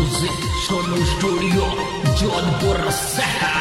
Music Sonu studio Jodhpur शहर।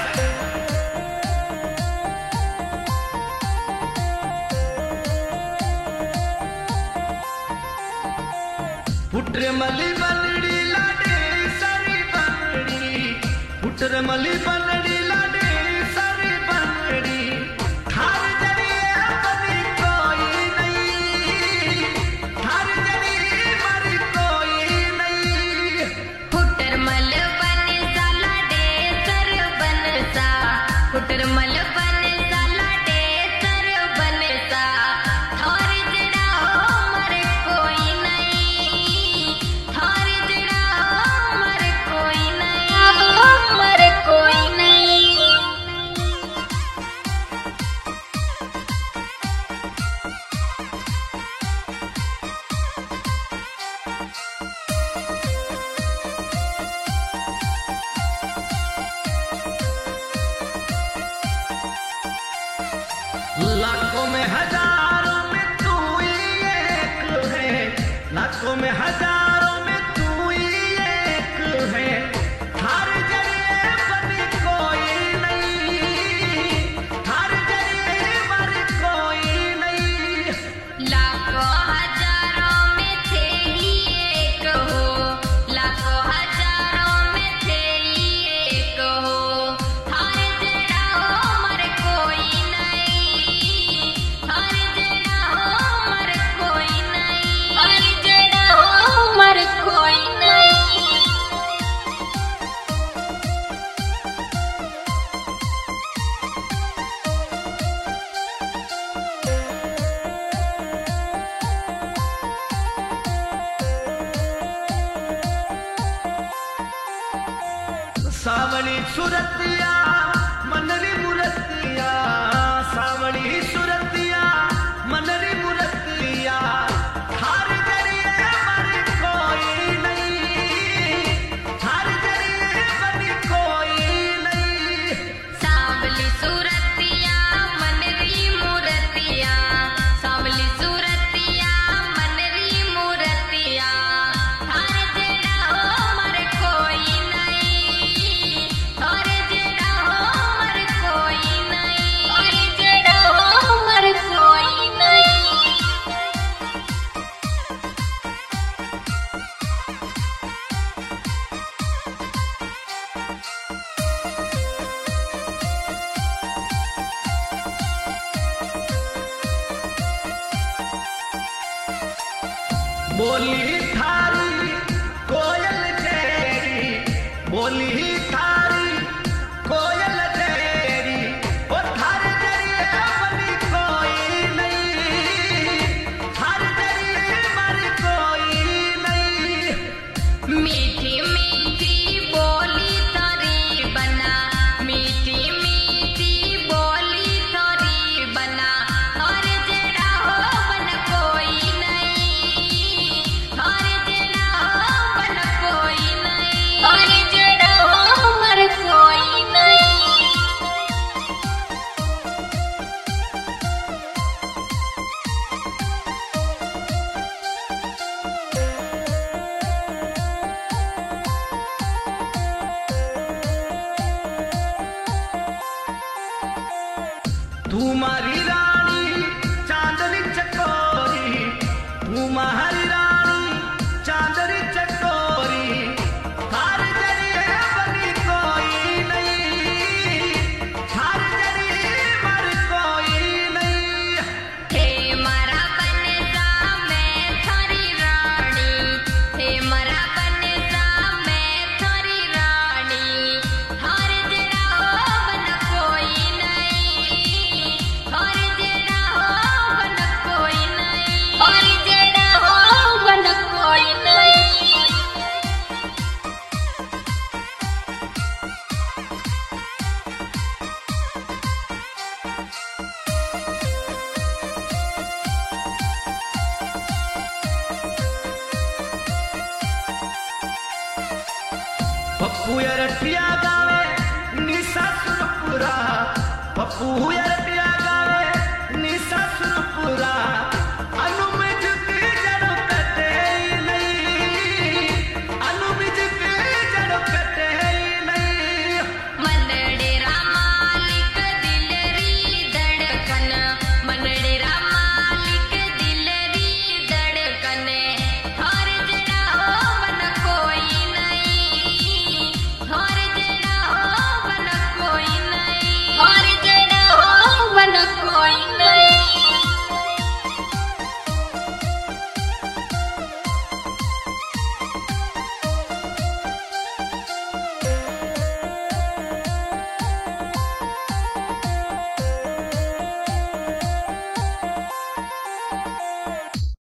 पुत्र मली बनड़ी लाडे सरी बनड़ी, पुत्र मली बनड़ी लाडे सरी बनड़ी, थार जरिए अपनी कोई नहीं, थार जरिए मरी कोई नहीं। पुत्र मल बन सा लाडे सर बन सा, पुत्र मल बन सा लाडे सर बन सा, थार जड़ा मर कोई नहीं, थार जड़ा मर कोई नहीं, मर कोई नहीं। लाखों में हजारों में तू ही एक है, लाखों में हजारों में तू ही एक है, थार जरिए बनी कोई नहीं, थार जरिए मर कोई नहीं। लाखों हजारों में थे ही एक हो, लाखों हजारों में थे ही एक हो, थार जड़ा मर कोई नहीं, थार जड़ा मर कोई नहीं, थार जड़ा मर कोई नहीं। सावली सुरतिया मनरी मुरतिया, सावली सुरतिया मनरी मुरतिया, थार जरिए मर कोई नहीं, थार जरिए बनी कोई नहीं। सांवली सूरतिया मनरी मूरतिया, सांवली सूरतिया मनरी मूरतिया, थार जड़ा मर कोई नहीं, थार जड़ा मर कोई नहीं, थार जड़ा मर कोई नहीं। बोली थारी कोयल तेरी, बोली थारी कोयल तेरी, ओ थार जरिए बनी कोई नहीं, थार जरिए मर कोई नहीं। मीठी मीठी बोली तोरी बना, मीठी मीठी बोली तोरी बना, और जड़ा बन कोई नहीं, और जड़ा बन कोई नहीं, और जड़ा मर कोई नहीं। तू मारी रानी चांदनी चकोरी, तू मारी रानी चांदनी चकोरी, थार जरिए बनी कोई नहीं, थार जरिए मर कोई नहीं। हे मरा बनसा मैं थारी रानी, हे मरा बनसा मैं थारी रानी, थार जड़ा बन कोई नहीं, थार जड़ा बन कोई नहीं, थार जड़ा बन कोई नहीं। पप्पू रटिया गाँव